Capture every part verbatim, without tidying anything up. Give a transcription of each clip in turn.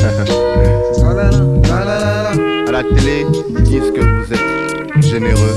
À la télé, ils disent que vous êtes généreux.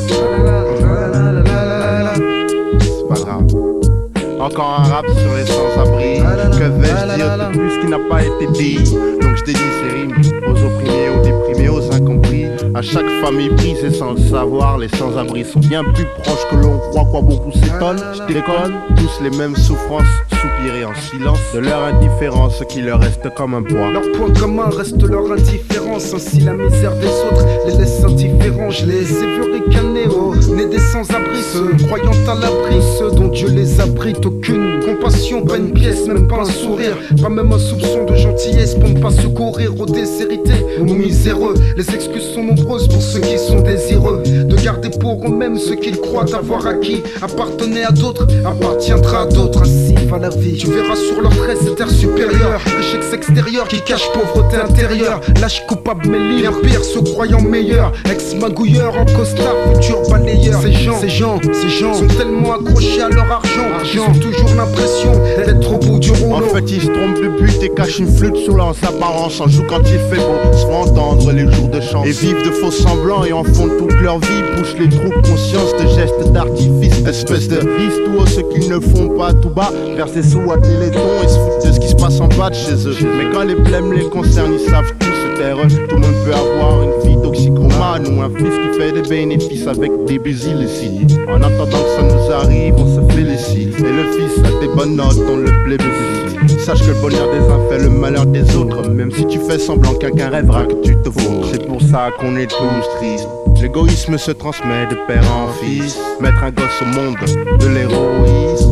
C'est pas grave. Encore un rap sur les sans-abri. Que vais-je dire de plus qui n'a pas été dit? Donc je dédie ces rimes aux opprimés, aux déprimés, aux incompris. À chaque famille brisée sans le savoir, les sans-abri sont bien plus proches que l'on croit, quoi beaucoup s'étonnent. Je déconne, tous les mêmes souffrances, soupirer en silence de leur indifférence qui leur reste comme un poids. Leur point commun reste leur indifférence, ainsi la misère des autres les laisse indifférents. Je les ai vus ricaner, oh, nés des sans-abri, ceux croyant à l'abri, ceux dont Dieu les abrite. Aucune compassion, pas une pièce, même pas un sourire, pas même un soupçon de gentillesse pour ne pas secourir aux déshérités, aux miséreux. Les excuses sont nombreuses pour ceux qui sont désireux de garder pour eux-mêmes ce qu'ils croient avoir acquis. Appartenait à d'autres, appartiendra à d'autres. Ainsi va la vie. Tu verras sur leurs traits cet air supérieur, l'échec extérieur qui cache pauvreté intérieure. Lâche coupable mais libre, bien pire, se croyant meilleur. Ex-magouilleur en costard, futur balayeur. Ces gens, ces gens, ces gens sont tellement accrochés à leur argent, ils ont toujours l'impression d'être au bout du rouleau. En fait ils se trompent de but et cachent une flûte sous leurs apparences. En joue quand il fait beau, se font entendre les jours de chance. Et vivent de faux semblants et en font toute leur vie. Poussent les trous de conscience de gestes d'artifice. Espèce de vice tout haut ce qu'ils ne font pas tout bas. Vers ses sous à téléthon et se foutent de ce qui se passe en bas de chez eux. Mais quand les blèmes les concernent, ils savent tous se taire. Tout le monde peut avoir une fille toxicomane ou un fils qui fait des bénéfices avec des buts illicites. En attendant que ça nous arrive, on se félicite. Et le fils a des bonnes notes, on le plébiscite. Sache que le bonheur des uns fait le malheur des autres. Même si tu fais semblant quelqu'un rêvera que tu te vautres. C'est pour ça qu'on est tous tristes. L'égoïsme se transmet de père en fils. Mettre un gosse au monde de l'héroïsme.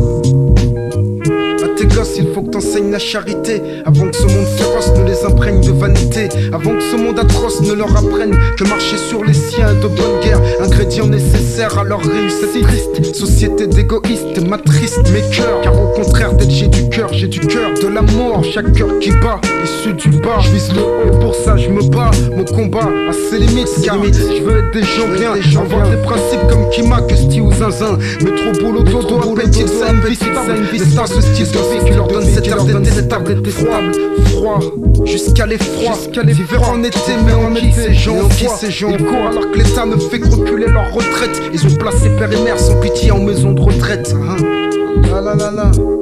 Tes gosses, il faut que t'enseignes la charité avant que ce monde féroce ne les imprègne de vanité, avant que ce monde atroce ne leur apprenne que marcher sur les siens de bonne guerre, ingrédient nécessaire à leur réussite. Triste société d'égoïstes m'attriste mes cœurs, car au contraire d'être j'ai du cœur, j'ai du cœur de l'amour. Chaque cœur qui bat, issu du bas, je vise le haut, pour ça je me bats. Mon combat a ses limites, car je veux être des gens bien, avoir des principes comme Kima, que Sti ou Zinzin. Mais trop boulot, dodo, appétit, ça invite, n'est pas ce style de qui leur donne cet air détestable, détestable, froid, jusqu'à l'effroi, jusqu'à l'hiver en été, mais en qui ces gens, qui ces gens, ils courent alors que l'État ne fait que reculer leur retraite. Ils ont placé père et mère sans pitié en maison de retraite. La la la la.